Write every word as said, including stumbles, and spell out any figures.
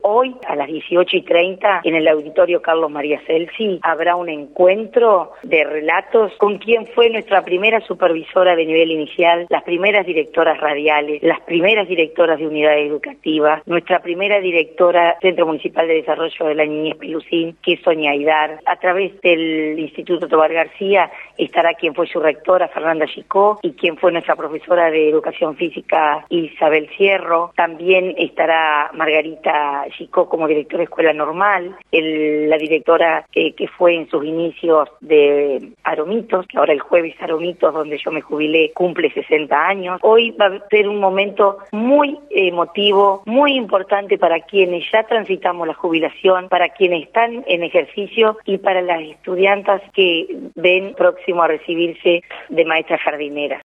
Hoy, a las dieciocho y treinta, en el Auditorio Carlos María Celsi, habrá un encuentro de relatos con quien fue nuestra primera supervisora de nivel inicial, las primeras directoras radiales, las primeras directoras de unidades educativas, nuestra primera directora Centro Municipal de Desarrollo de la Niñez Pelusín, que es Sonia Aidar. A través del Instituto Tobar García estará quien fue su rectora, Fernanda Chicó, y quien fue nuestra profesora de Educación Física, Isabel Cierro. También estará Margarita Chicó como directora de Escuela Normal, el, la directora eh, que fue en sus inicios de Aromitos, que ahora el jueves Aromitos, donde yo me jubilé, cumple sesenta años. Hoy va a ser un momento muy emotivo, muy importante para quienes ya transitamos la jubilación, para quienes están en ejercicio y para las estudiantas que ven próximo a recibirse de maestra jardinera.